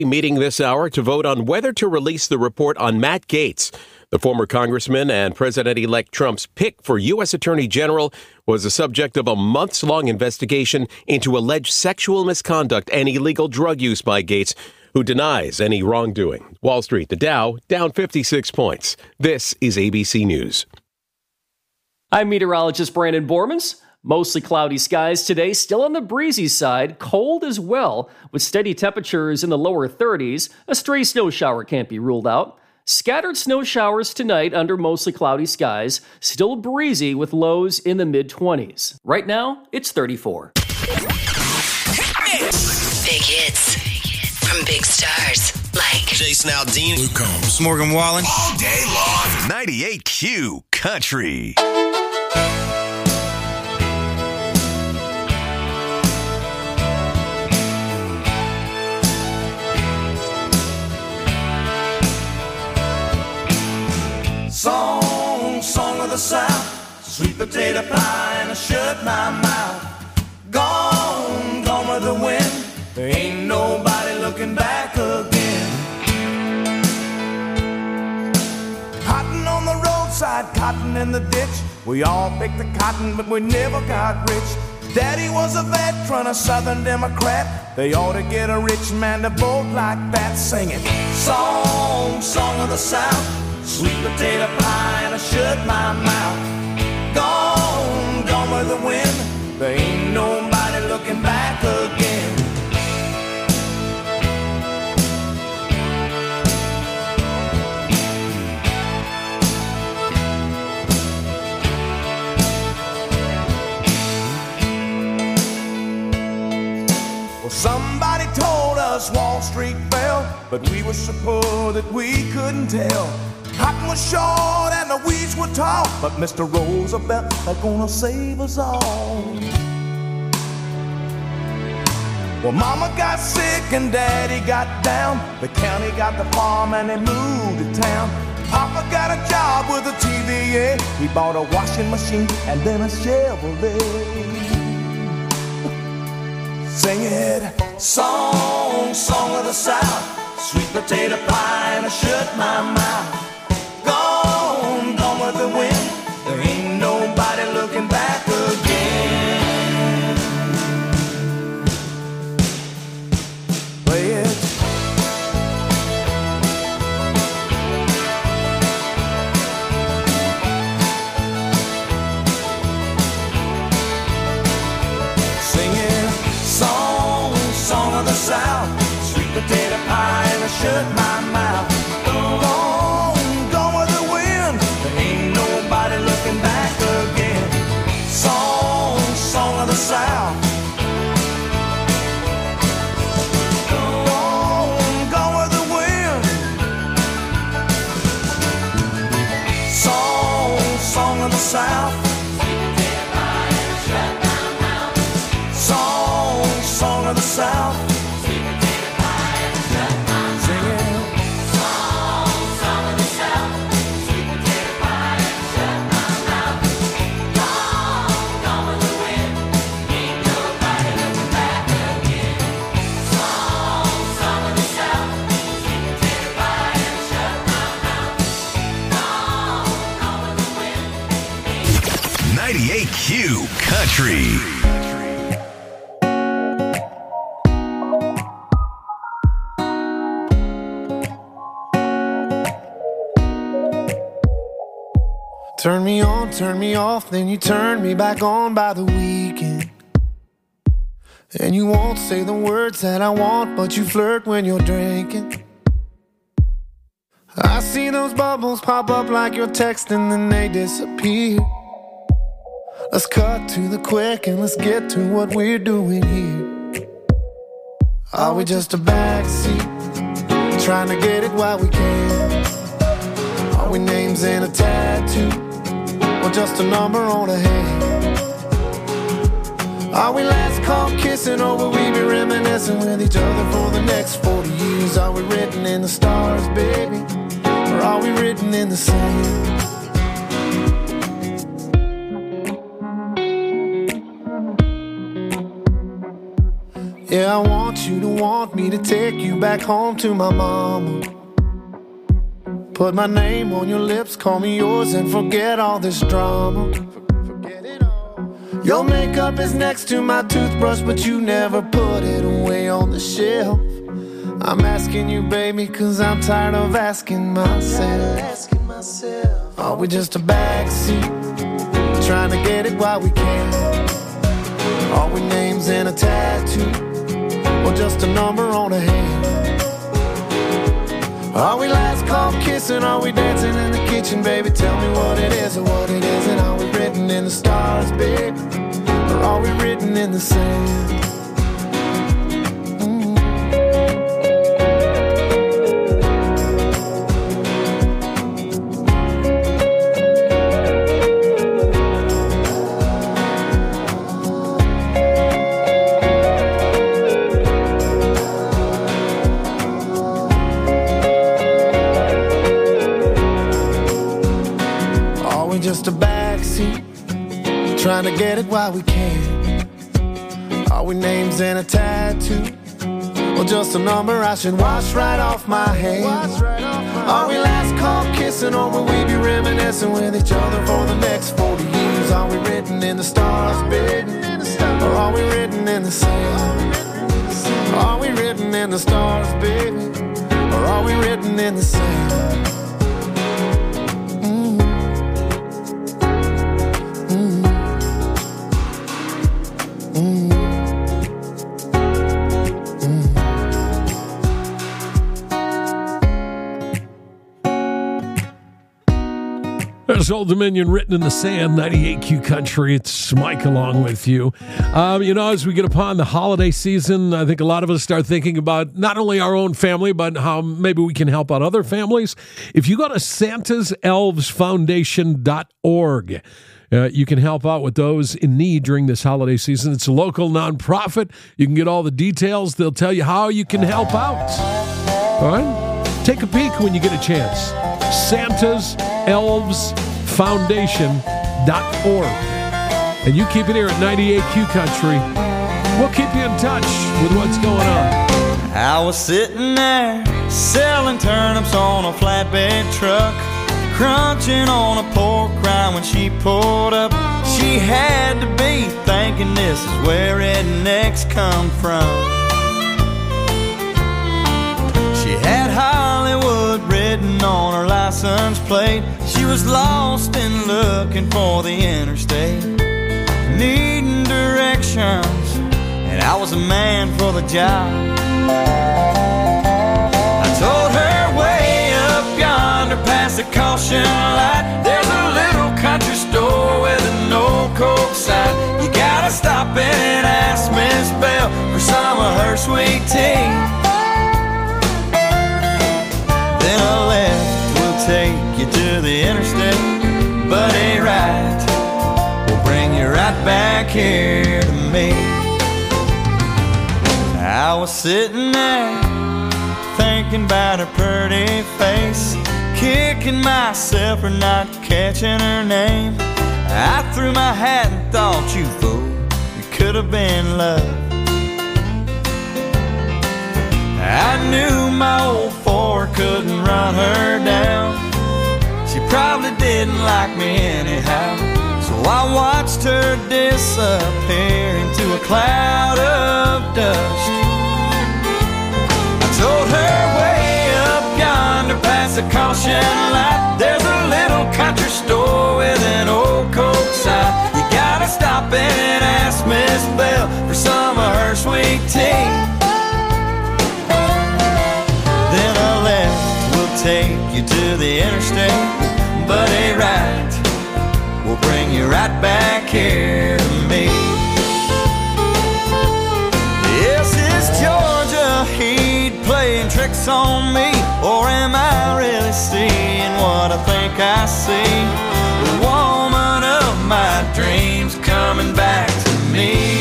Meeting this hour to vote on whether to release the report on Matt Gaetz. The former congressman and President-elect Trump's pick for U.S. Attorney General was the subject of a months-long investigation into alleged sexual misconduct and illegal drug use by Gaetz, who denies any wrongdoing. Wall Street, the Dow, down 56 points. This is ABC News. I'm meteorologist Brandon Bormans. Mostly cloudy skies today, still on the breezy side, cold as well, with steady temperatures in the lower 30s. A stray snow shower can't be ruled out. Scattered snow showers tonight under mostly cloudy skies, still breezy with lows in the mid-20s. Right now, it's 34. Big hits from big stars like Jason Aldean, Luke Combs, Morgan Wallen, all day long. 98Q Country. Song of the South, sweet potato pie and I shut my mouth. Gone with the wind, there ain't nobody looking back again. Cotton on the roadside, cotton in the ditch. We all picked the cotton, but we never got rich. Daddy was a veteran, a Southern Democrat. They ought to get a rich man to vote like that, singing song of the South. Sweet potato pie and I shut my mouth. Gone with the wind. There ain't nobody looking back again. Well, somebody told us Wall Street fell, but we were so poor that we couldn't tell. Cotton was short and the weeds were tall, but Mr. Roosevelt is gonna save us all. Well, Mama got sick and Daddy got down. The county got the farm and they moved to town. Papa got a job with a TVA. He bought a washing machine and then a Chevrolet. Sing it, song of the South. Sweet potato pie and I shut my mouth. Gone with the wind. There ain't nobody looking back again. Play it. Singing song of the South. Sweet potato pie and I shut my mouth. South. Go with the wind. Song of the South. Song of the South. Q Country. Turn me on, turn me off, then you turn me back on by the weekend. And you won't say the words that I want, but you flirt when you're drinking. I see those bubbles pop up like you're texting, then they disappear. Let's cut to the quick and let's get to what we're doing here. Are we just a backseat, trying to get it while we can? Are we names in a tattoo, or just a number on a hand? Are we last call kissing, or will we be reminiscing with each other for the next 40 years? Are we written in the stars, baby, or are we written in the sand? Yeah, I want you to want me to take you back home to my mama. Put my name on your lips, call me yours, and forget all this drama. Forget it all. Your makeup is next to my toothbrush, but you never put it away on the shelf. I'm asking you, baby, cause I'm tired of asking myself. Are we just a backseat, trying to get it while we can? Are we names and a tattoo, or just a number on a hand? Are we last call kissing? Are we dancing in the kitchen? Baby, tell me what it is or what it isn't. Are we written in the stars, babe? Or are we written in the sand? Just a backseat, trying to get it while we can. Are we names and a tattoo, or just a number I should wash right off my hands? Are we last call kissing, or will we be reminiscing with each other for the next 40 years? Are we written in the stars, baby, or are we written in the sand? Are we written in the stars, baby, or are we written in the sand? There's Old Dominion, written in the sand, 98Q Country. It's Mike along with you. As we get upon the holiday season, I think a lot of us start thinking about not only our own family, but how maybe we can help out other families. If you go to santaselvesfoundation.org, you can help out with those in need during this holiday season. It's a local nonprofit. You can get all the details. They'll tell you how you can help out. All right? Take a peek when you get a chance. santaselvesfoundation.org. And you keep it here at 98Q Country. We'll keep you in touch with what's going on. I was sitting there selling turnips on a flatbed truck, crunching on a pork rind when she pulled up. She had to be thinking this is where rednecks come from. She had Hollywood written on her license plate. She was lost and looking for the interstate, needing directions, and I was a man for the job. I told her way up yonder past the caution light, there's a little country store with an old Coke sign. You gotta stop in and ask Miss Bell for some of her sweet tea. Then a left will take you to the interstate, but a right will bring you right back here to me. I was sitting there thinking about her pretty face, kicking myself for not catching her name. I threw my hat and thought, you fool, it could have been love. I knew my old Ford couldn't run her down. She probably didn't like me anyhow, so I watched her disappear into a cloud of dust. I told her way up yonder past the caution light, there's a little country store with an old Coke sign. You gotta stop in and ask Miss Bell for some of her sweet tea. Then a left will take you to the interstate, but a right will bring you right back here to me. Yes, is Georgia Heat playing tricks on me, or am I really seeing what I think I see? The woman of my dreams coming back to me.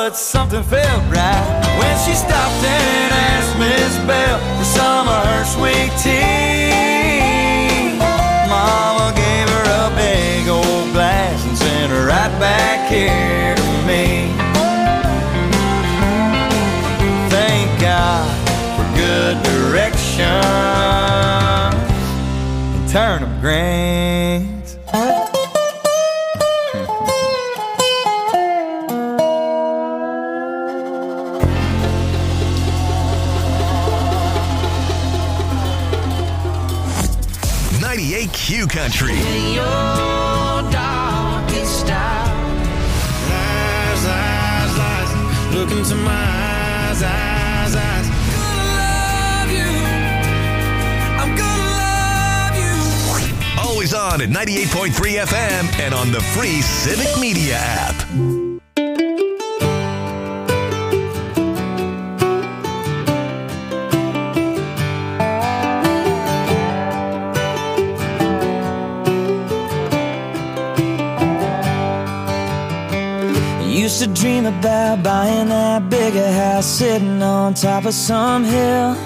but something felt right when she stopped and asked Miss Bell for some of her sweet tea. Mama gave her a big old glass and sent her right back here to me. Thank God for good direction and turnip greens. 98Q Country. In your darkest hour. Lies, lies, lies. Look into my eyes, eyes, eyes. Gonna love you. I'm gonna love you. Always on at 98.3 FM and on the free Civic Media app. Used to dream about buying that bigger house, sitting on top of some hill,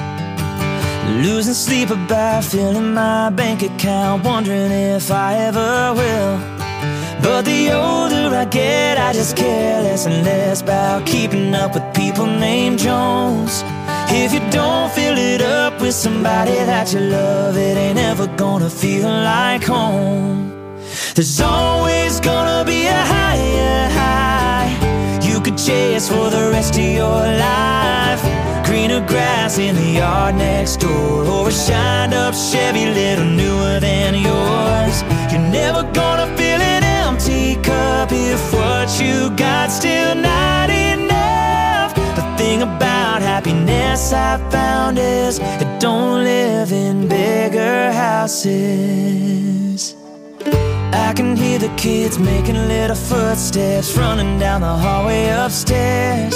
losing sleep about filling my bank account, wondering if I ever will. But the older I get, I just care less and less about keeping up with people named Jones. If you don't fill it up with somebody that you love, it ain't ever gonna feel like home. There's always gonna be a higher high you could chase for the rest of your life. Greener grass in the yard next door, or a shined up Chevy little newer than yours. You're never gonna fill an empty cup if what you got still not enough. The thing about happiness I found is it don't live in bigger houses. I can hear the kids making little footsteps running down the hallway upstairs.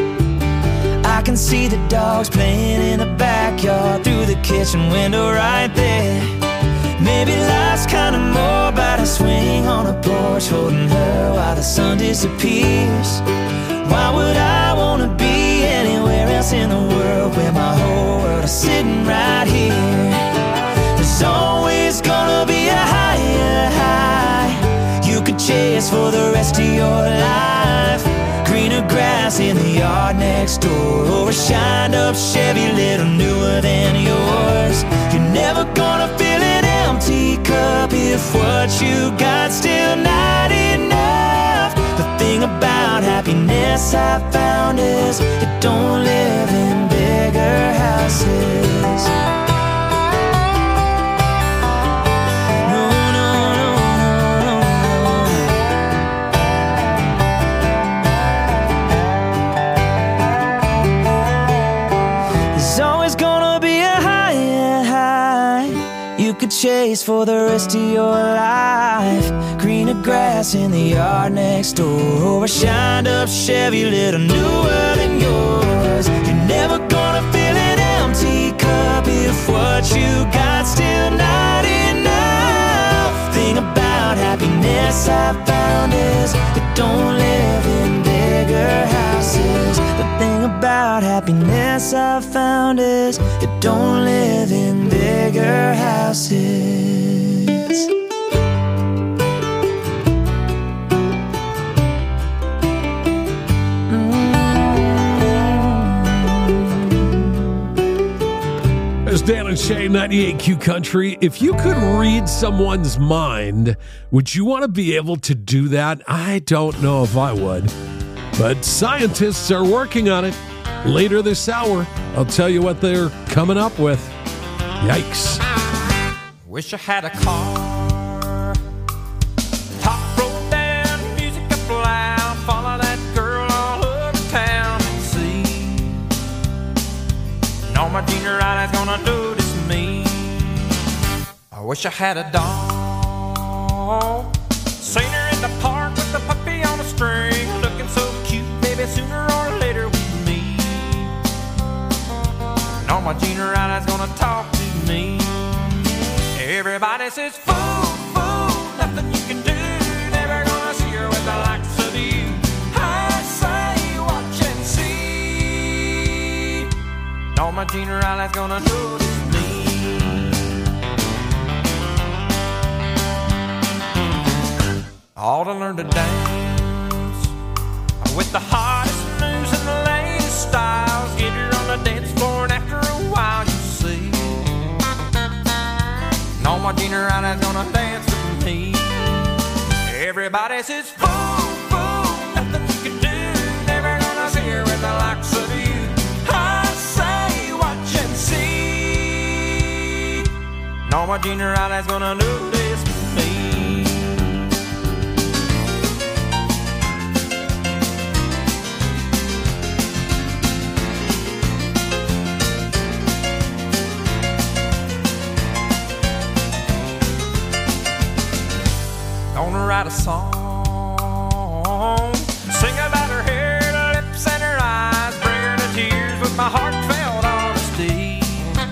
I can see the dogs playing in the backyard through the kitchen window right there. Maybe life's kinda more about a swing on a porch holding her while the sun disappears. Why would I wanna be anywhere else in the world where my whole world is sitting right here? There's always gonna be a higher high you could chase for the rest of your life. Greener grass in the yard next door, or a shined up Chevy little newer than yours. You're never gonna fill an empty cup if what you got still not enough. The thing about happiness I found is it don't live in bigger houses. Chase for the rest of your life. Greener grass in the yard next door, or a shined up Chevy little newer than yours. You're never gonna fill an empty cup if what you got still not enough. Thing about happiness I found is it don't live in bigger houses. The thing about happiness I found is it don't live in bigger houses. There's Dan and Shay, 98Q Country. If you could read someone's mind, would you want to be able to do that? I don't know if I would, but scientists are working on it. Later this hour, I'll tell you what they're coming up with. Yikes. Wish I had a car. Top rolled down, music up loud. Follow that girl all over town and see. Norma Jean Riley's gonna notice me. I wish I had a dog. Seen her in the park with the puppy on a string. Looking so cute, maybe sooner or later we meet. Norma Jean Riley's gonna talk to me. Everybody says, fool, fool, nothing you can do. Never gonna see her with the likes of you. I say Gina Riley's gonna do this to me. I ought to learn to dance with the hottest moves and the latest styles. Get her on the dance floor, and after a while you see, no more Gina Riley's gonna dance with me. Everybody says, fool, fool, nothing you can do. Never gonna see her with the likes of you. I say, watch and see. No more Gina Riley's gonna do this with me. Gonna write a song, sing about her hair, her lips, and her eyes, bring her to tears with my heartfelt honesty.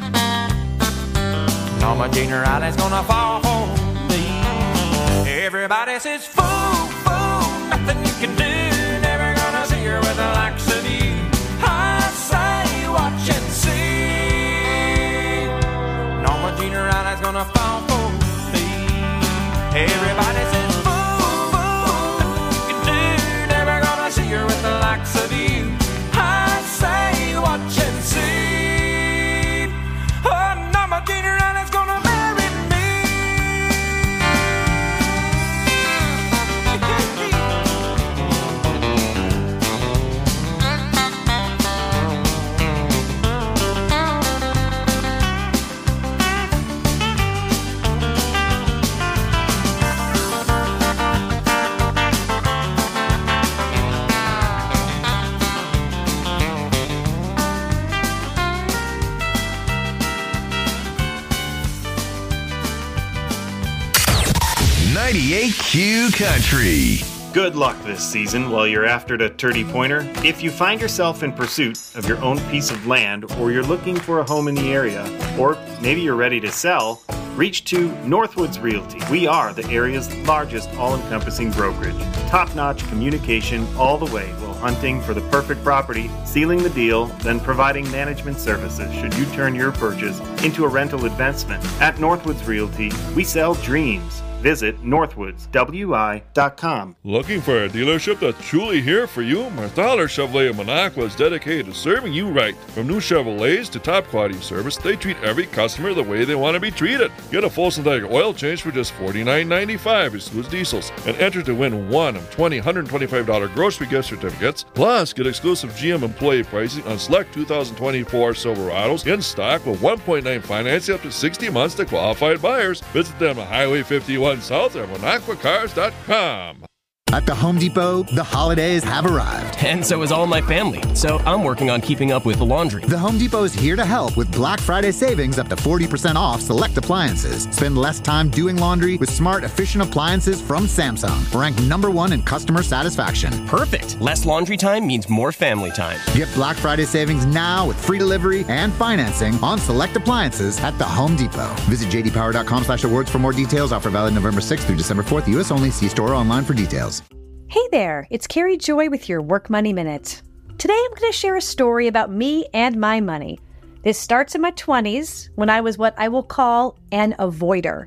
No, my Gina Riley's gonna fall for me. Everybody says, fool, fool, nothing you can do. Never gonna see her with the likes of you. I say, watch and see. No, my Gina Riley's gonna fall for me. Everybody says, see her with the likes of you. I say, watch and see. Oh, no, my Gina Riley's gonna marry me. Q Country. Good luck this season while you're after the 30-pointer. If you find yourself in pursuit of your own piece of land, or you're looking for a home in the area, or maybe you're ready to sell, reach to Northwoods Realty. We are the area's largest all-encompassing brokerage. Top-notch communication all the way while hunting for the perfect property, sealing the deal, then providing management services should you turn your purchase into a rental investment. At Northwoods Realty, we sell dreams. Visit northwoodswi.com. Looking for a dealership that's truly here for you? Marthaler Chevrolet of Minocqua is dedicated to serving you right. From new Chevrolets to top quality service, they treat every customer the way they want to be treated. Get a full synthetic oil change for just $49.95, excludes diesels, and enter to win one of 20 $125 grocery gift certificates. Plus, get exclusive GM employee pricing on select 2024 Silverados in stock with 1.9 financing up to 60 months to qualified buyers. Visit them at Highway 51 South or MinocquaCars.com. At the Home Depot, the holidays have arrived. And so is all my family. So I'm working on keeping up with the laundry. The Home Depot is here to help with Black Friday savings up to 40% off select appliances. Spend less time doing laundry with smart, efficient appliances from Samsung. Ranked #1 in customer satisfaction. Perfect. Less laundry time means more family time. Get Black Friday savings now with free delivery and financing on select appliances at the Home Depot. Visit jdpower.com/awards for more details. Offer valid November 6th through December 4th. U.S. only. See store or online for details. Hey there, it's Carrie Joy with your Work Money Minute. Today I'm going to share a story about me and my money. This starts in my 20s when I was what I will call an avoider.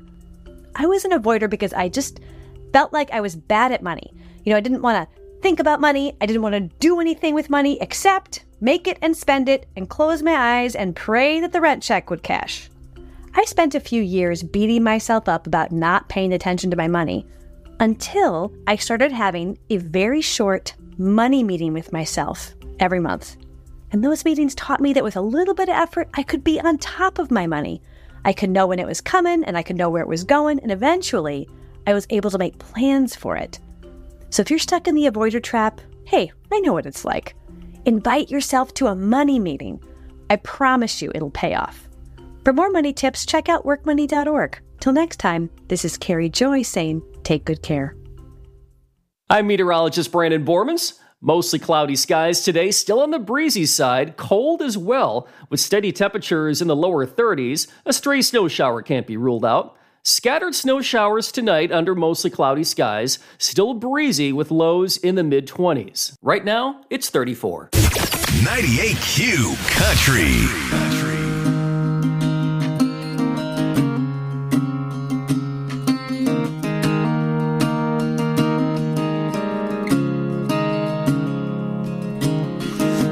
I was an avoider because I just felt like I was bad at money. I didn't want to think about money. I didn't want to do anything with money except make it and spend it and close my eyes and pray that the rent check would cash. I spent a few years beating myself up about not paying attention to my money, until I started having a very short money meeting with myself every month. And those meetings taught me that with a little bit of effort, I could be on top of my money. I could know when it was coming, and I could know where it was going, and eventually, I was able to make plans for it. So if you're stuck in the avoider trap, hey, I know what it's like. Invite yourself to a money meeting. I promise you it'll pay off. For more money tips, check out workmoney.org. Till next time, this is Carrie Joy saying, take good care. I'm meteorologist Brandon Bormans. Mostly cloudy skies today, still on the breezy side, cold as well, with steady temperatures in the lower 30s. A stray snow shower can't be ruled out. Scattered snow showers tonight under mostly cloudy skies, still breezy with lows in the mid-20s. Right now, it's 34. 98Q Country.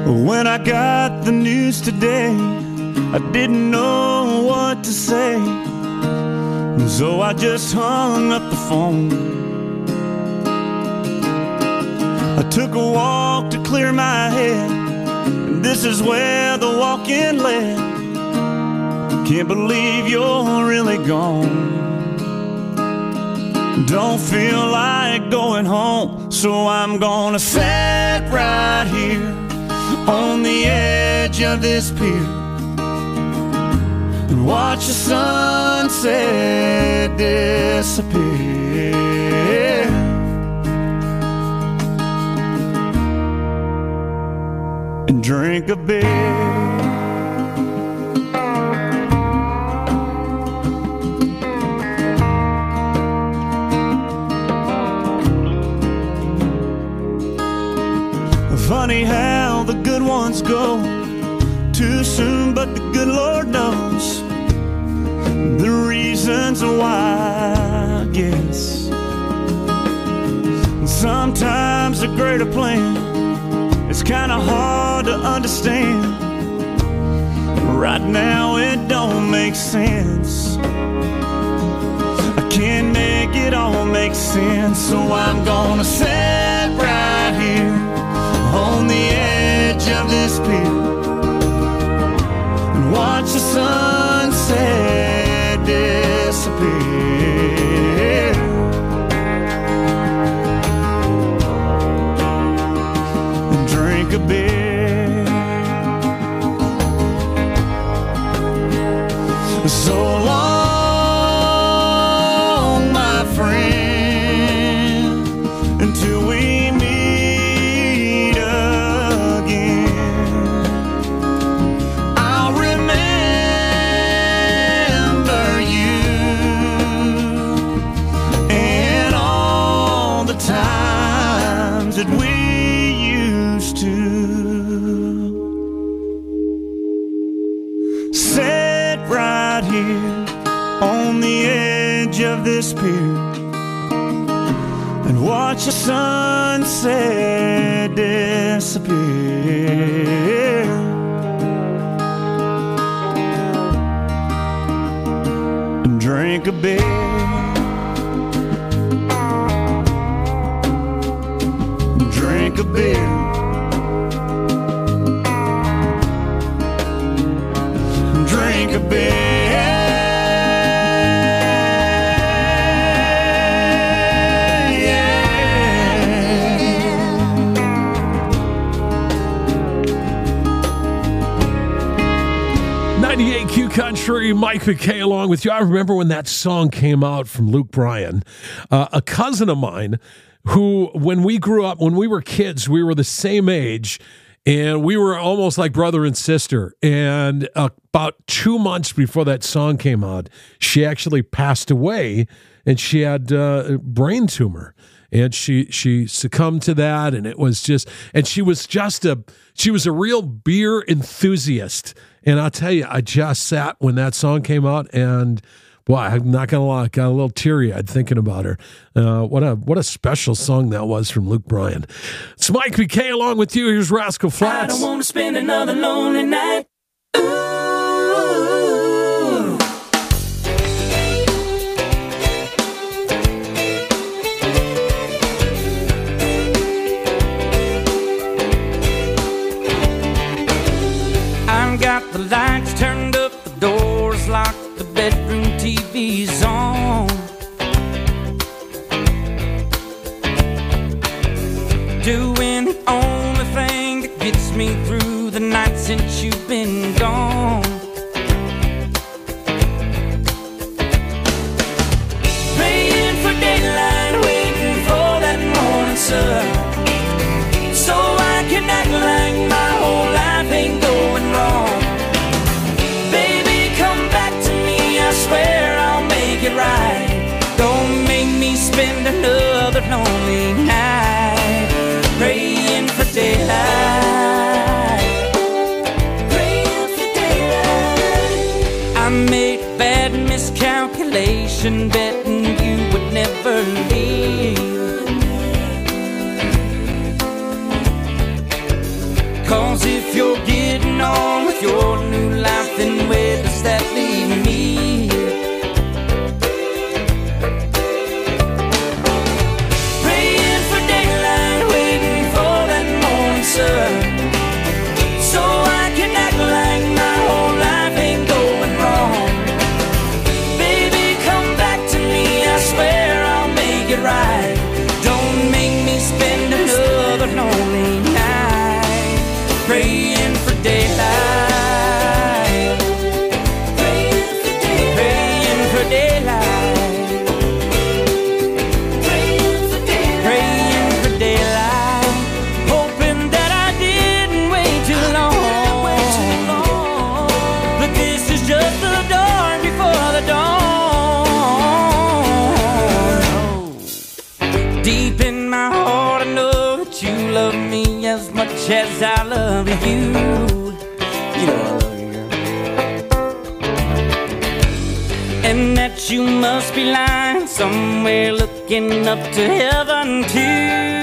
When I got the news today, I didn't know what to say, so I just hung up the phone. I took a walk to clear my head, and this is where the walk-in led. Can't believe you're really gone. Don't feel like going home, so I'm gonna sit right here on the edge of this pier and watch the sunset disappear. And drink a beer. Funny how the good ones go too soon, but the good Lord knows the reasons why, I guess. Sometimes a greater plan is kind of hard to understand. Right now it don't make sense. I can't make it all make sense, so I'm gonna sit right here on the edge of this pier and watch the sunset disappear. And drink a beer. So long, my friend, until we meet again. I'll remember you and all the times that we used to sit right here on the edge of this pier and watch the sunset disappear. And drink a beer. Drink a beer. Drink a beer. 98 Q Country, Mike McKay along with you. I remember when that song came out from Luke Bryan. A cousin of mine who, when we grew up, when we were kids, we were the same age, and we were almost like brother and sister. And about 2 months before that song came out, she actually passed away, and she had a brain tumor. And she succumbed to that, and it was just, and she was a real beer enthusiast. And I'll tell you, I just sat when that song came out, and boy, I'm not gonna lie, got a little teary-eyed thinking about her. What a special song that was from Luke Bryan. It's Mike McKay along with you. Here's Rascal Flatts. I don't want to spend another lonely night. Got the lights turned up, the doors locked, the bedroom TV's on. Doing the only thing that gets me through the night since you've been gone. Praying for daylight, waiting for that morning sun, so I can act like my whole life ain't going wrong. I swear I'll make it right. Don't make me spend another lonely night praying for daylight. Praying for daylight. I made a bad miscalculation, betting you would never leave. 'Cause if Deep in my heart, I know that you love me as much as I love you. You know I love you, girl. And that you must be lying somewhere looking up to heaven too.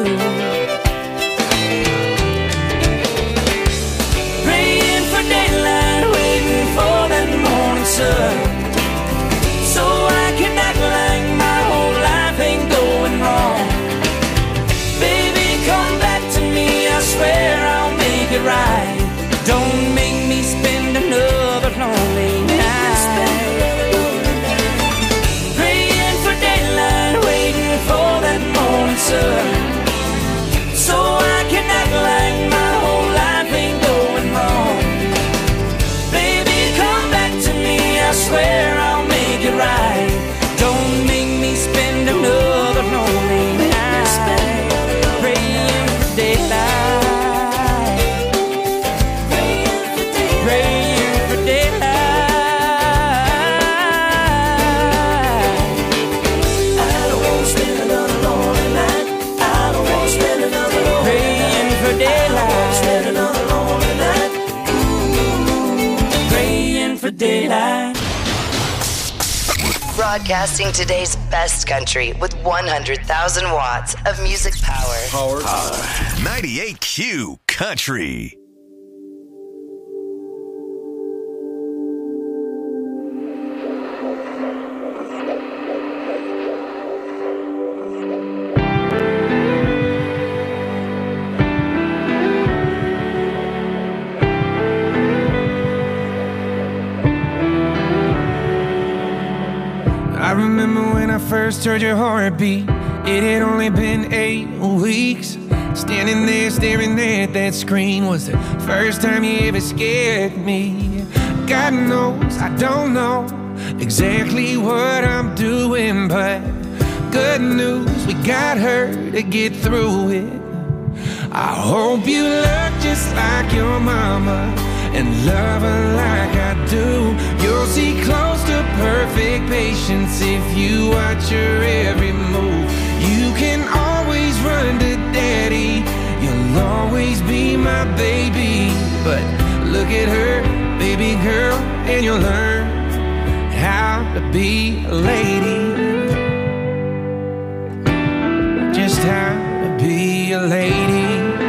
Praying for daylight, waiting for that morning sun, so I can act like my whole life ain't going wrong. Baby, come back to me, I swear I'll make it right. Don't make me spend another lonely night. Praying for daylight, waiting for that morning sun, so I can act like my whole life ain't going wrong. Baby, come back to me, I swear I'll make it right. Don't make me spend another lonely night. Praying for daylight, praying for daylight. I don't want to spend another lonely night. I don't want to spend another lonely night. Praying for daylight, spend another lonely night. Praying for daylight. Broadcasting today's best country with 100,000 watts of music power. 98Q Country. I remember when I first heard your heartbeat. It had only been 8 weeks. Standing there staring at that screen was the first time you ever scared me. God knows I don't know exactly what I'm doing, but good news, we got her to get through it. I hope you look just like your mama and love her like I do. You'll see close to perfect patience if you watch her every move. You can always run to daddy, you'll always be my baby. But look at her, baby girl, and you'll learn how to be a lady. Just how to be a lady.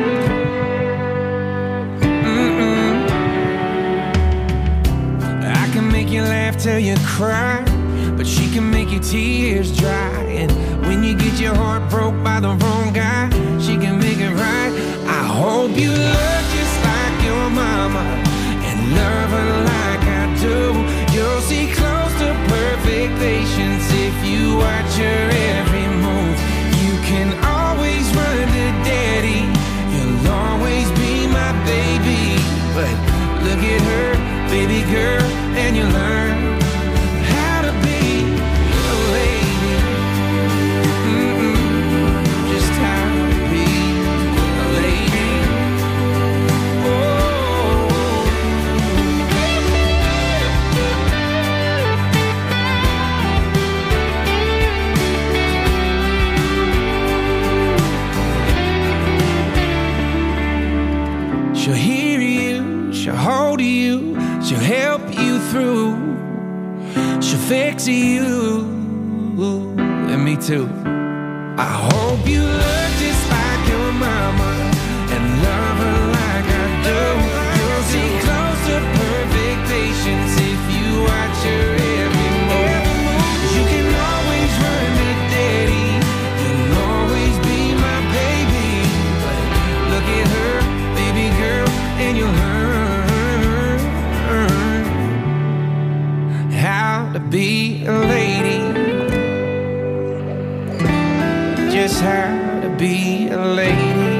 You laugh till you cry, but she can make your tears dry. And when you get your heart broke by the wrong guy, she can make it right. I hope you look just like your mama and love her like I do. You'll see close to perfect patience if you watch her every move. You can always run to daddy, you'll always be my baby. But look at her, baby girl, and you learn how to be a lady. Just how to be a lady. She'll hear you, she'll hold you, she'll help you through, she'll fix you, and me too. I hope you look just like your mama and love her like I do. You'll see close to perfect patience if you watch her every move. You can always run to daddy, you'll always be my baby. But look at her, baby girl, and you'll learn how to be a lady. Just how to be a lady.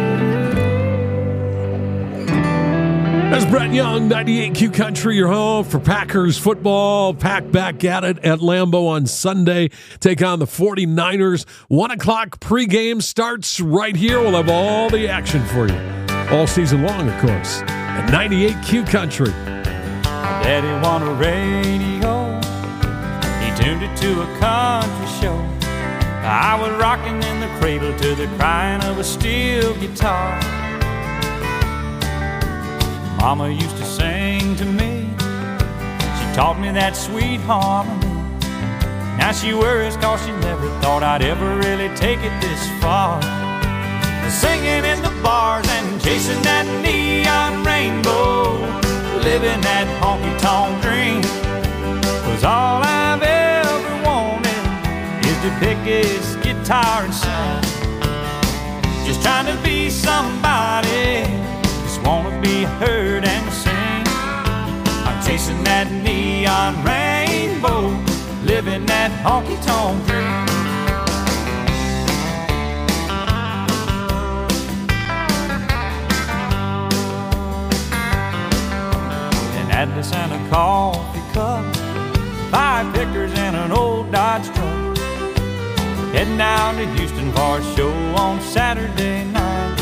That's Brett Young, 98Q Country, your home for Packers football. Pack back at it at Lambeau on Sunday. Take on the 49ers. 1 o'clock pregame starts right here. We'll have all the action for you all season long, of course, at 98Q Country. Daddy wanted a radio. He tuned it to a country show. I was rocking in the cradle to the crying of a steel guitar. Mama used to sing to me. She taught me that sweet harmony. Now she worries 'cause she never thought I'd ever really take it this far. Singing in the bars and chasing that neon rainbow, living that honky-tonk dream. 'Cause all I've ever wanted is to pick his guitar and sing. Just trying to be somebody, just wanna be heard and sing. I'm chasing that neon rainbow, living that honky-tonk dream. Had to send a coffee cup, 5 pickers and an old Dodge truck. Heading down to Houston for a show on Saturday night.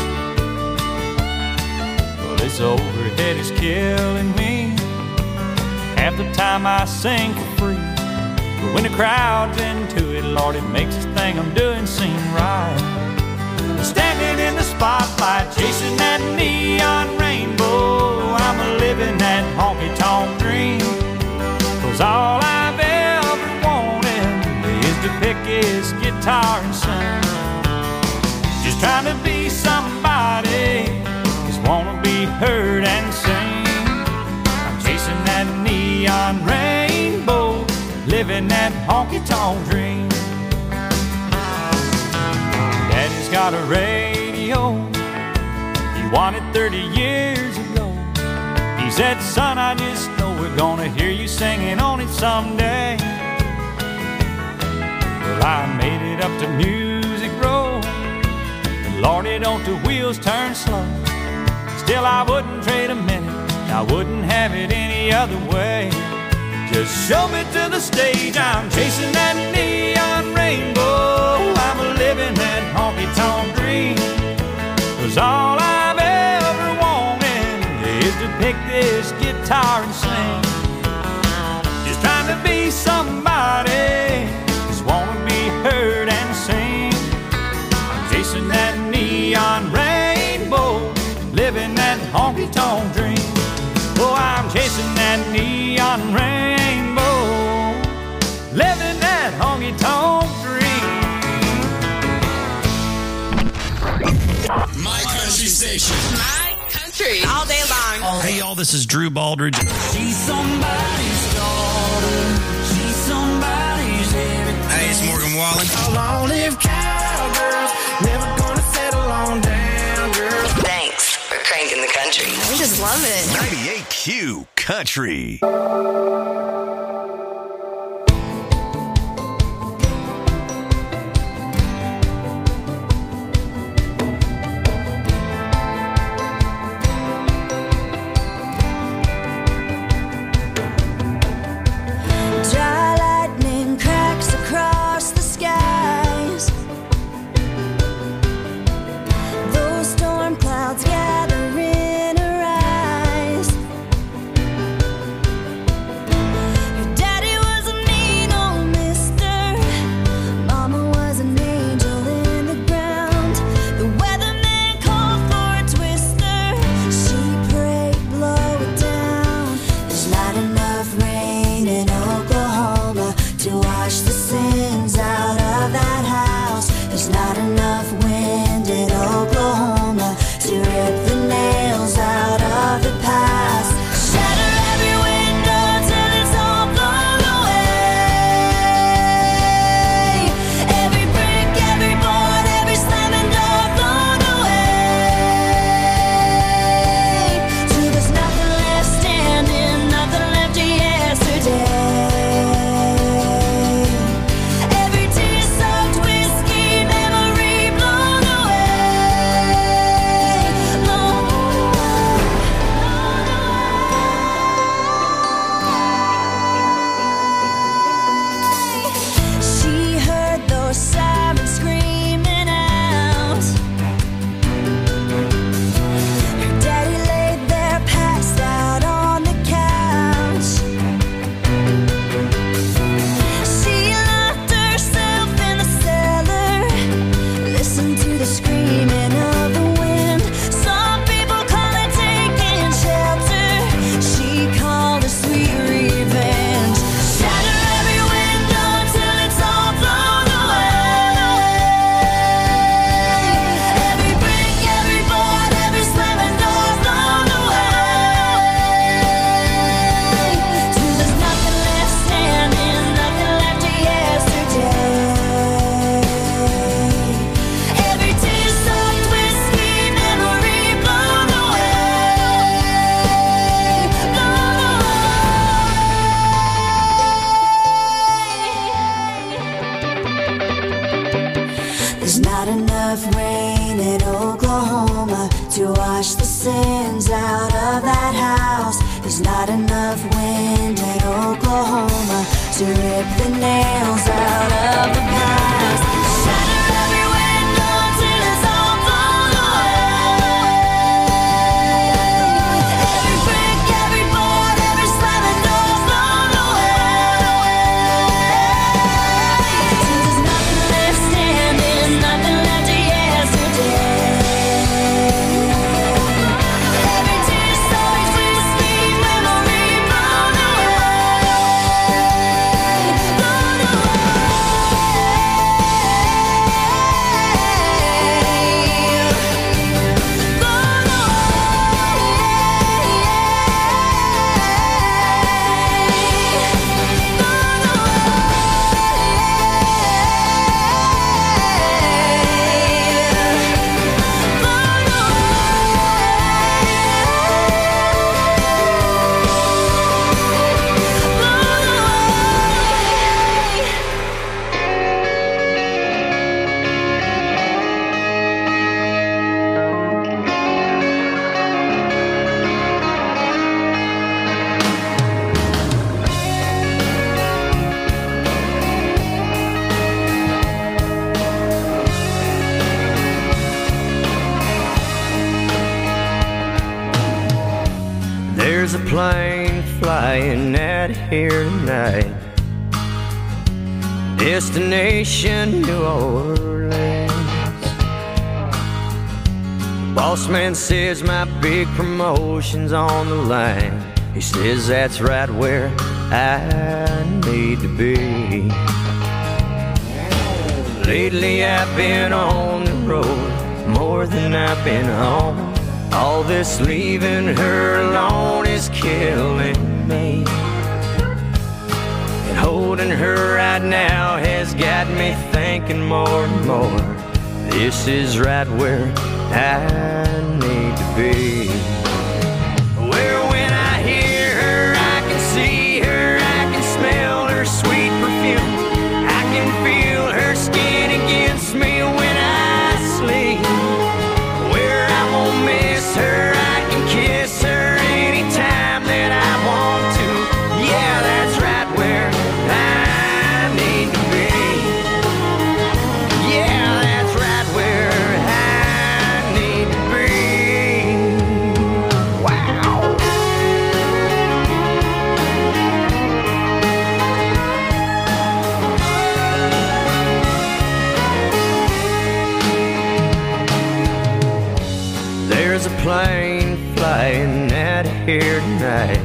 Well, this overhead is killing me. Half the time I sing for free, but when the crowd's into it, Lord, it makes this thing I'm doing seem right. Standing in the spotlight, chasing that neon rainbow, I'm living that honky-tonk dream. 'Cause all I've ever wanted is to pick his guitar and sing. Just trying to be somebody, just wanna be heard and sing. I'm chasing that neon rainbow, living that honky-tonk dream. Daddy's got a radio, he won it 30 years ago. He said, son, I just know we're gonna hear you singing on it someday. Well, I made it up to Music Row, and Lordy, don't the wheels turn slow. Still, I wouldn't trade a minute, I wouldn't have it any other way. Just show me to the stage, I'm chasing that neon rainbow, I'm living that honky-tonk dream. 'Cause all I've ever wanted is to pick this guitar and sing. Just trying to be somebody, just wanna be heard and sing. I'm chasing that neon rainbow, living that honky-tonk dream. Oh, I'm chasing that neon rainbow, living that honky-tonk dream. My country station. My country. All day long. Hey, y'all, this is Drew Baldridge. She's somebody's daughter. She's somebody's everything. Hey, it's Morgan Wallen. Long-lived cowgirls, never gonna settle on down, girl. Thanks for cranking the country. We just love it. 98Q Country. Dry lightning cracks across the skies. Those storm clouds gather in her eyes. Your daddy was a mean old mister. Mama was an angel in the ground. The weatherman called for a twister. She prayed, blow it down. There's not enough rain in Oklahoma to wash the sins out of that house. There's not enough wind in Oklahoma to rip the nails out of the past. Shatter every window till it's all blown away. Every brick, every board, every slamming door thrown away. Till there's nothing left standing, nothing left of yesterday. Every tear-soaked whiskey memory enough rain in Oklahoma to wash the sins out of that house. There's not enough wind in Oklahoma to rip the nails out of the past. Shatter every window till it's all blown away. Every brick, every board, every slamming door blown away. Till there's nothing left standing, nothing left to yesterday. Every tear so sweet, sweet memory blown away. Blown There's a plane flying out here tonight. Destination New Orleans. Boss man says my big promotion's on the line. He says that's right where I need to be. Lately I've been on the road more than I've been home. All this leaving her alone is killing me. And holding her right now has got me thinking more and more. This is right where I need to be. Where when I hear her, I can see her, I can smell her sweet perfume. I can feel her skin against me when I sleep. Where I won't miss her, I can kiss her anytime that I want to. Yeah, that's right where I need to be. Yeah, that's right where I need to be. Wow. There's a plane flying out here tonight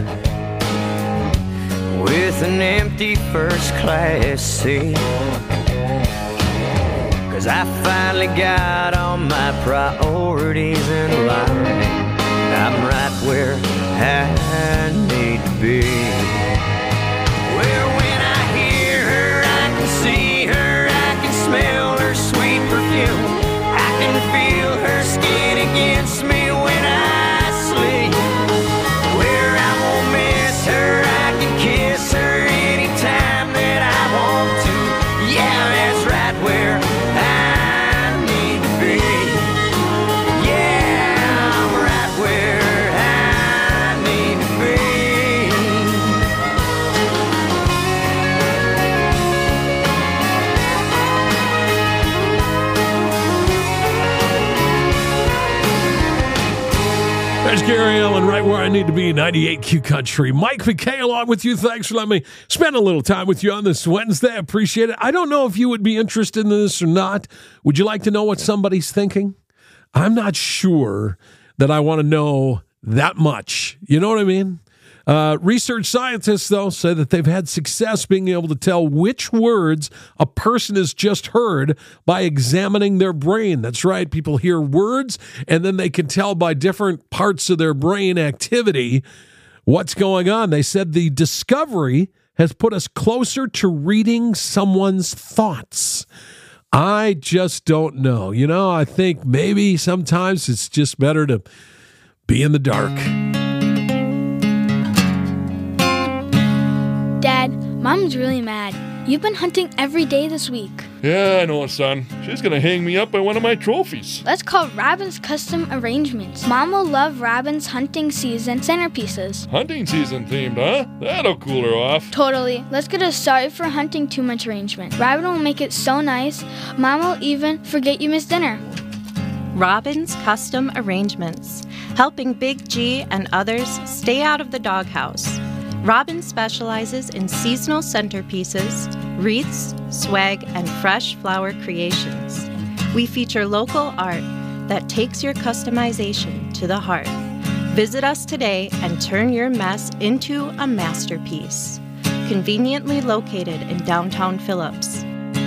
with an empty first class seat. 'Cause I finally got all my priorities in line. I'm right where I need to be. Where when I hear her, I can see her, I can smell her sweet perfume. I can feel her skin against me when I sleep. Where I won't miss her, I can kiss her anytime that I want to. Yeah, that's right where I need to be. Yeah, I'm right where I need to be. There's Gary Allen, right where I need to be, 98Q Country. Mike McKay along with you. Thanks for letting me spend a little time with you on this Wednesday. I appreciate it. I don't know if you would be interested in this or not. Would you like to know what somebody's thinking? I'm not sure that I want to know that much. You know what I mean? Research scientists, though, say that they've had success being able to tell which words a person has just heard by examining their brain. That's right. People hear words, and then they can tell by different parts of their brain activity what's going on. They said the discovery has put us closer to reading someone's thoughts. I just don't know. You know, I think maybe sometimes it's just better to be in the dark. Dad, Mom's really mad. you've been hunting every day this week. Yeah, I know, son. She's gonna hang me up by one of my trophies. Let's call Robin's Custom Arrangements. Mom will love Robin's hunting season centerpieces. Hunting season themed, huh? That'll cool her off. Totally. Let's get a sorry for hunting too much arrangement. Robin will make it so nice, Mom will even forget you missed dinner. Robin's Custom Arrangements, helping Big G and others stay out of the doghouse. Robin specializes in seasonal centerpieces, wreaths, swag, and fresh flower creations. We feature local art that takes your customization to the heart. Visit us today and turn your mess into a masterpiece. Conveniently located in downtown Phillips.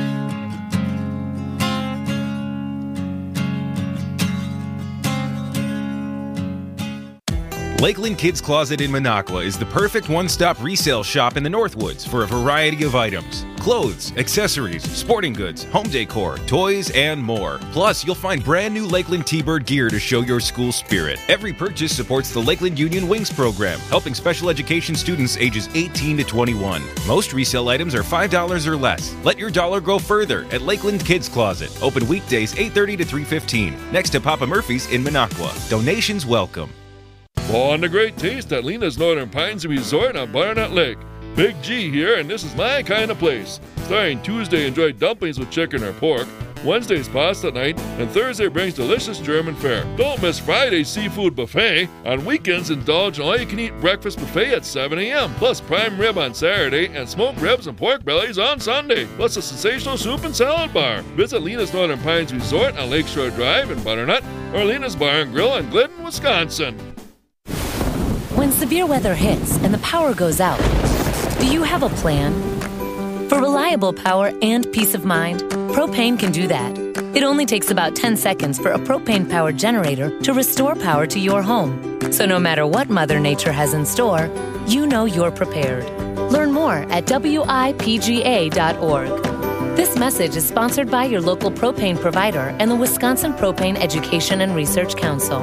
Lakeland Kids Closet in Minocqua is the perfect one-stop resale shop in the Northwoods for a variety of items. Clothes, accessories, sporting goods, home decor, toys, and more. Plus, you'll find brand new Lakeland T-Bird gear to show your school spirit. Every purchase supports the Lakeland Union Wings program, helping special education students ages 18 to 21. Most resale items are $5 or less. Let your dollar go further at Lakeland Kids Closet. Open weekdays 8:30 to 3:15. Next to Papa Murphy's in Minocqua. Donations welcome. On the great taste at Lena's Northern Pines Resort on Butternut Lake. Big G here, and this is my kind of place. Starting Tuesday, enjoy dumplings with chicken or pork. Wednesday's pasta night, and Thursday brings delicious German fare. Don't miss Friday's seafood buffet. On weekends, indulge in all-you-can-eat breakfast buffet at 7 a.m., plus prime rib on Saturday and smoked ribs and pork bellies on Sunday, plus a sensational soup and salad bar. Visit Lena's Northern Pines Resort on Lakeshore Drive in Butternut, or Lena's Bar and Grill in Glidden, Wisconsin. When severe weather hits and the power goes out, do you have a plan? For reliable power and peace of mind, Propane can do that. It only takes about 10 seconds for a propane-powered generator to restore power to your home. So no matter what Mother Nature has in store, you know you're prepared. Learn more at WIPGA.org. This message is sponsored by your local propane provider and the Wisconsin Propane Education and Research Council.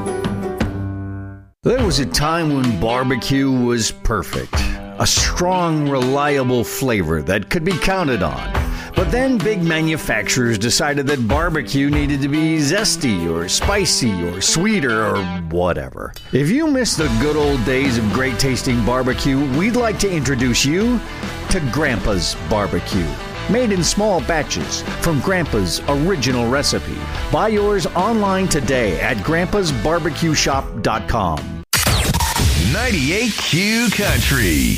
There was a time when barbecue was perfect. A strong, reliable flavor that could be counted on. But then big manufacturers decided that barbecue needed to be zesty or spicy or sweeter or whatever. If you miss the good old days of great tasting barbecue, we'd like to introduce you to Grandpa's Barbecue. Made in small batches from Grandpa's original recipe. Buy yours online today at grandpasbarbecueshop.com. 98Q Country.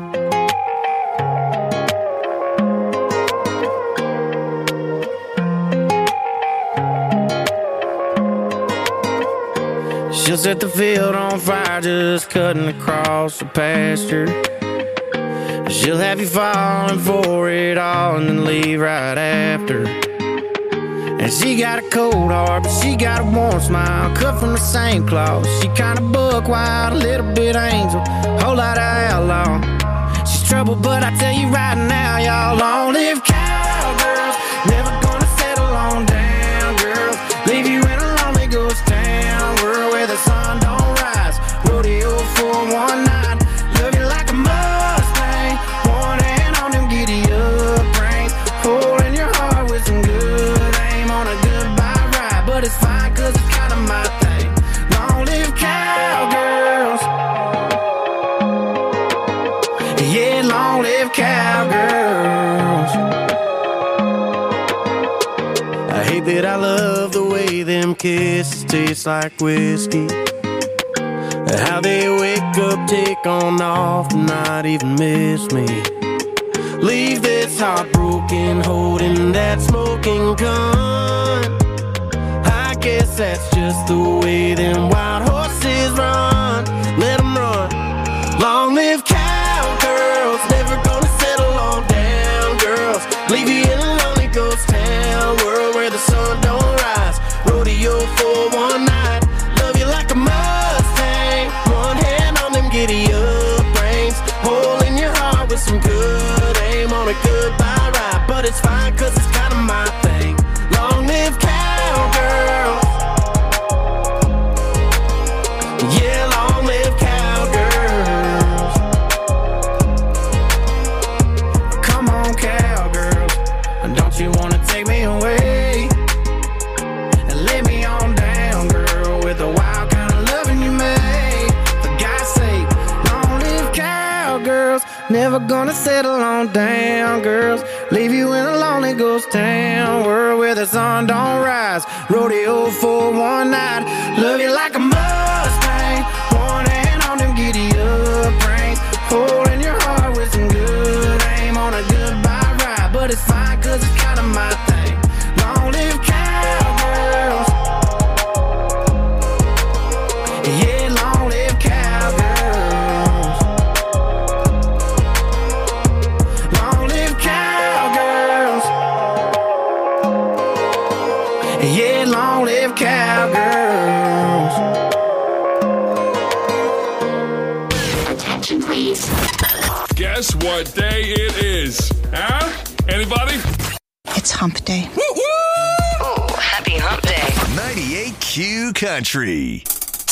She'll set the field on fire just cutting across the pasture. She'll have you falling for it all and then leave right after. And she got a cold heart, but she got a warm smile, cut from the same cloth. She kinda buck wild, a little bit angel, whole lot of outlaw. She's trouble, but I tell you right now, y'all, long live cowgirls. Never gonna settle on down, girls. Leave you in a lonely ghost town, world where the sun don't rise. Rodeo for one night, love you like a Mustang. One hand on them giddy up reins, holding your heart with some good aim on a goodbye ride. But it's fine, cause it's kinda my thing. Long live cowgirls. Yeah, long live cowgirls. I hate that I love the way them kisses taste like whiskey. How they wake up, take on off, and not even miss me. Leave this heartbroken, holding that smoking gun. I guess that's just the way them wild horses run. Let them run. Long live cowgirls, never gonna settle on down, girls. Leave you in a lonely ghost town, world where the sun don't rise. Rodeo for one night, love you like a Mustang. One hand on them giddy up reins, holding your heart with some good aim on a goodbye ride. But it's fine, cause it's kinda my thing. Long live cowgirls. Yeah, long live cowgirls. Come on, cowgirls. never gonna settle on down, girls. Leave you in a lonely ghost town, world where the sun don't rise. Rodeo for one night. Love you like a Mustang, one hand on them giddy up reins, holding your heart with some good aim on a goodbye ride. But it's fine, cause it's kinda my thing. Long live cowgirls. Yeah, long live cowgirls. Long live cowgirls. Yeah, long live cowgirls. Attention, please. Guess what day it is? Huh? Anybody? It's hump day. Ooh, happy hump day. 98Q Country.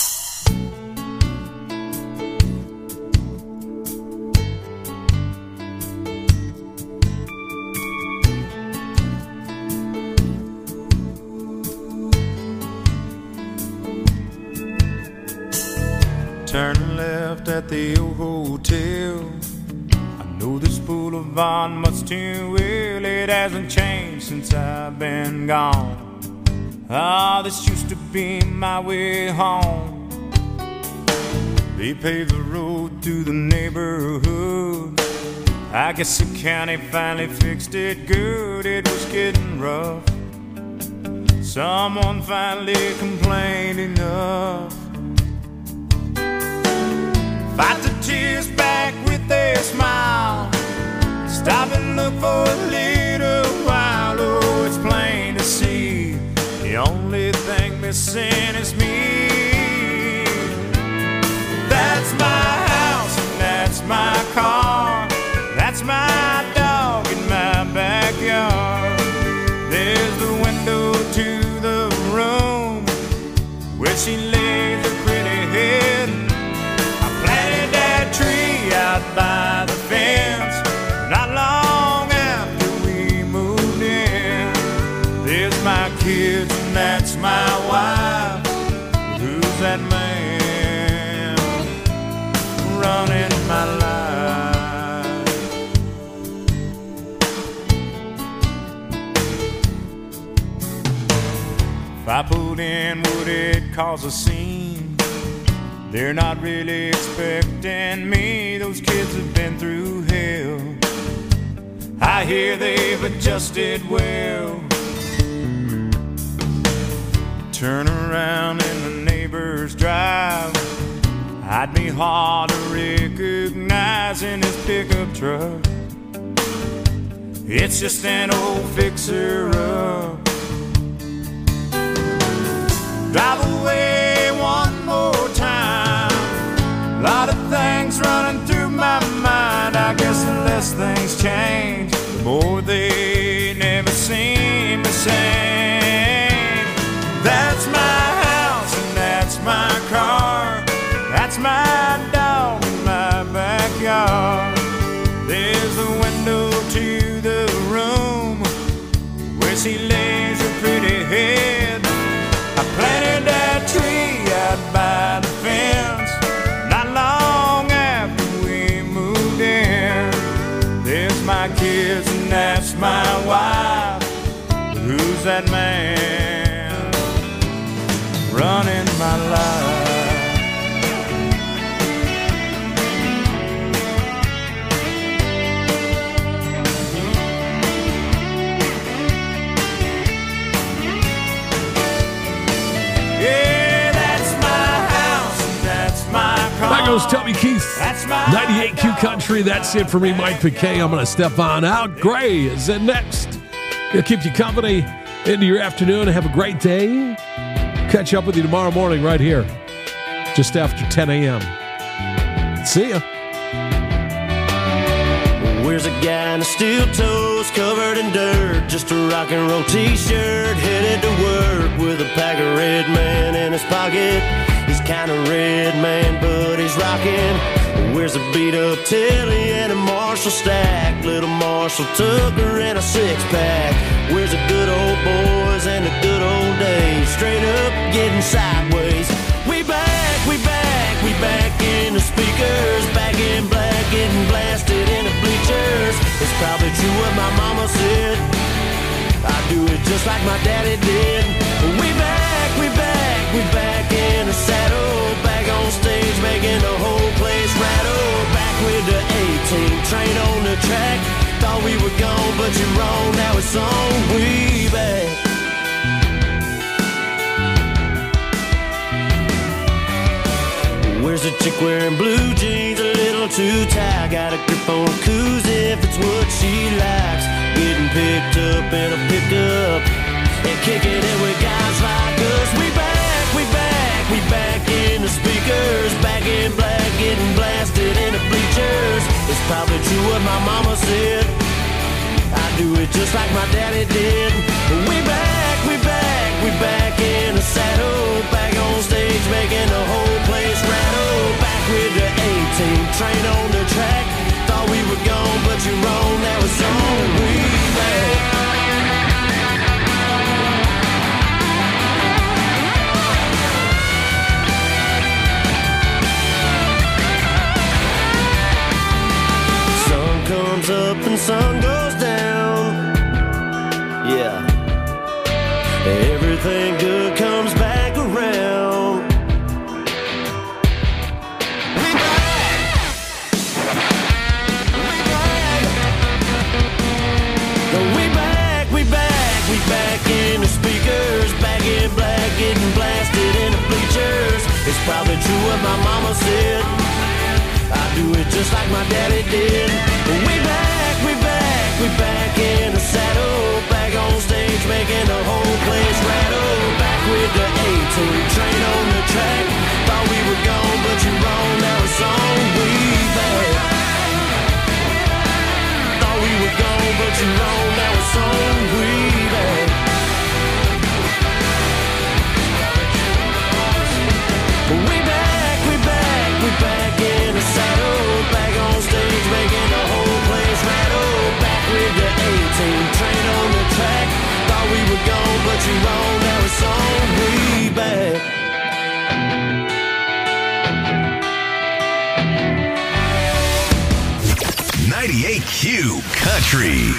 Turn left at the old hotel. I know this boulevard much too well. It hasn't changed since I've been gone. Ah, this used to be my way home. They paved the road through the neighborhood. I guess the county finally fixed it good. It was getting rough. Someone finally complained enough. Fight the tears back with a smile. Stop and look for a little while. Oh, it's plain to see the only thing missing is me. That's my house and that's my car. That's my dog in my backyard. There's the window to the room where she lays her pretty head. Tree out by the fence. Not long after we moved in. There's my kids and that's my wife. Who's that man running my life? If I put in, would it cause a scene? They're not really expecting me. Those kids have been through hell. I hear they've adjusted well. Turn around in the neighbor's drive. I'd be hard to recognize in his pickup truck. It's just an old fixer-up. Drive away one more time. A lot of things running through my mind. I guess the less things change, the more they never seem the same. That's my house and that's my car. That's my dog in my backyard. There's a window to the room where she lays her pretty head. I planted that tree out by the fence. Not long after we moved in. There's my kids and that's my wife. Who's that man running my life? That goes Toby Keith. 98Q Country. That's it for me, Mike Piquet. I'm going to step on out. Gray is in next. Going to keep you company into your afternoon. Have a great day. Catch up with you tomorrow morning right here, just after 10 a.m. See ya. Where's a guy in the steel toes covered in dirt? Just a rock and roll t-shirt, headed to work with a pack of Red Man in his pocket. He's kind of red, man, but he's rocking. Where's a beat-up Tilly and a Marshall stack? Little Marshall Tucker and a six-pack. Where's the good old boys and the good old days? Straight up getting sideways. We back, we back, we back in the speakers. Back in black, getting blasted in the It's probably true what my mama said. I do it just like my daddy did. We back, we back, we back in the saddle. Back on stage making the whole place rattle. Back with the 18 train on the track. Thought we were gone, but you're wrong. Now it's on. We back. Where's the chick wearing blue jeans, a little too tight? Got a grip on her koozie if it's what she likes. Getting picked up in a pickup and kicking it with guys like us. We back, we back, we back in the speakers. Back in black, getting blasted in the bleachers. It's probably true what my mama said. I do it just like my daddy did. We back, we back, we back in the saddle. Back on stage making the whole place rattle. Back with the 18 train on the track. Thought we were gone, but you're wrong. Now it's on. We back. Sun comes up and sun goes down. Yeah. Everything good comes back around. We back. We back, we back, we back in the speakers. Back in black, getting blasted in the bleachers. It's probably true what my mama said. I do it just like my daddy did. We back, we back, we back in the saddle. Back on stage making the whole place rattle. Back with the 18 train on the track. Thought we were gone, but you're wrong. Now it's on. We back. Thought we were gone, but you're wrong. Now it's on. We back. We back, we back, we back in the saddle. Back on stage making the whole place rattle. Back with the 18 train on the track. Thought we were gone, but you're wrong. Now it's on. We back. 98Q Country.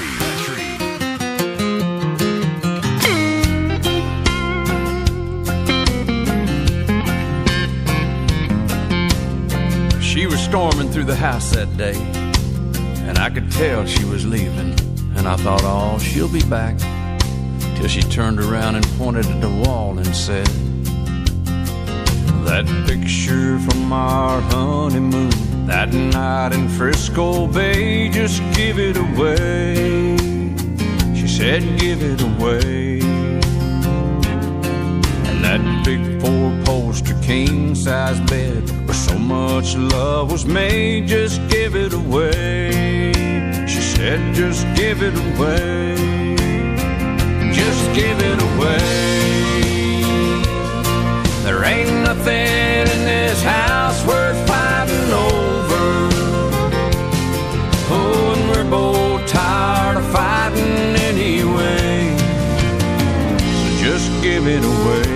She was storming through the house that day, and I could tell she was leaving. And I thought, oh, she'll be back. Till she turned around and pointed at the wall and said, that picture from our honeymoon, that night in Frisco Bay, just give it away. She said, give it away. And that big four-poster king-size bed where so much love was made, just give it away. She said, just give it away. Just give it away. There ain't nothing in this house worth fighting over. Oh, and we're both tired of fighting anyway. So just give it away.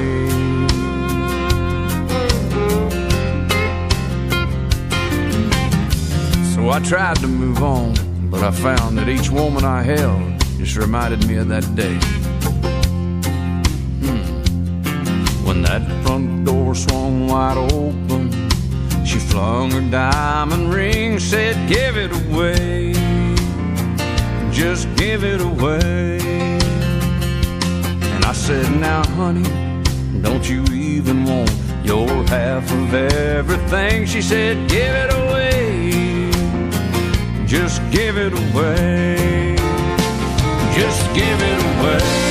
So I tried to move on, but I found that each woman I held just reminded me of that day. When that front door swung wide open, she flung her diamond ring, said, give it away. Just give it away. And I said, now honey, don't you even want your half of everything? She said, give it away. Just give it away. Just give it away.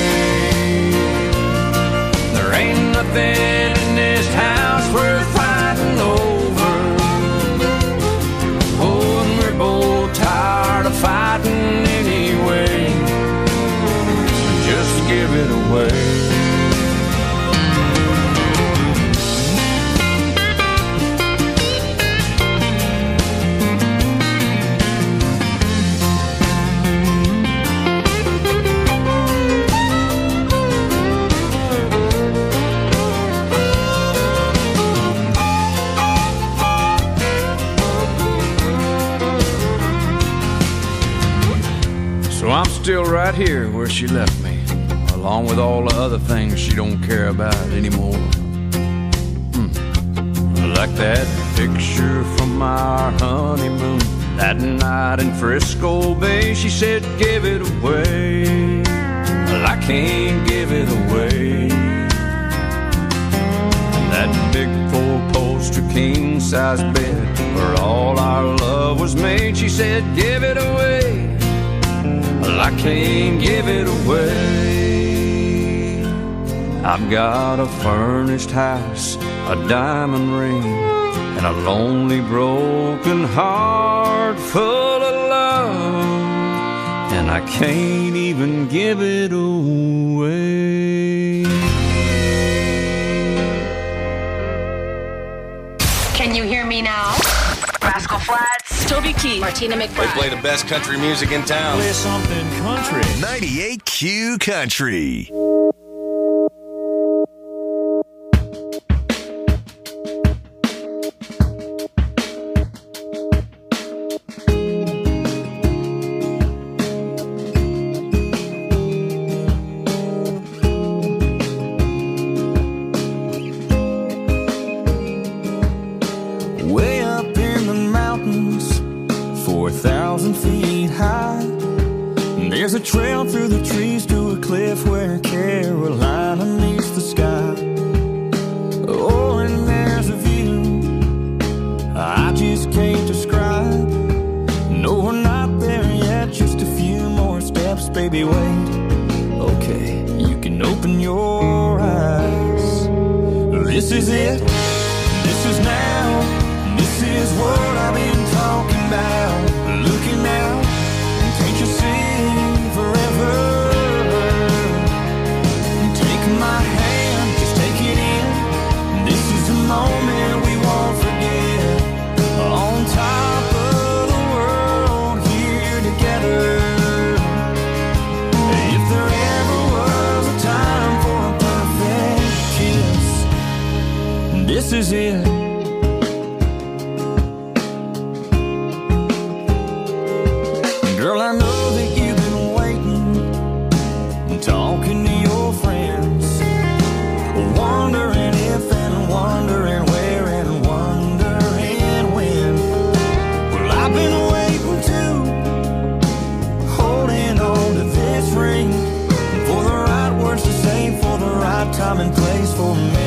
There ain't nothing in this house worth fighting over. Oh, and we're both tired of fighting anyway. Just give it away. still right here where she left me, along with all the other things she don't care about anymore. Like that picture from our honeymoon, that night in Frisco Bay. She said, give it away. Well, I can't give it away. That big four-poster king-size bed where all our love was made. She said, give it away. Well, I can't give it away. I've got a furnished house, a diamond ring, and a lonely broken heart full of love, and I can't even give it away. Can you hear me now? Rascal Flatts, Toby Keith, Martina McBride. They play the best country music in town. Play something country. 98Q Country. Way up in the mountains, 4,000 feet high, there's a trail through the trees to a cliff where Carolina meets the sky. Oh, and there's a view I just can't describe. No, we're not there yet, just a few more steps, baby, wait. Okay, you can open your eyes. This is it, this is now. This is what I've been talking about. Looking out, can't you see forever? Take my hand, just take it in. This is a moment we won't forget. On top of the world, here together. If there ever was a time for a perfect kiss, this is it. Girl, I know that you've been waiting and talking to your friends, wondering if and wondering where and wondering when. Well, I've been waiting too, holding on to this ring, for the right words to say, for the right time and place for me.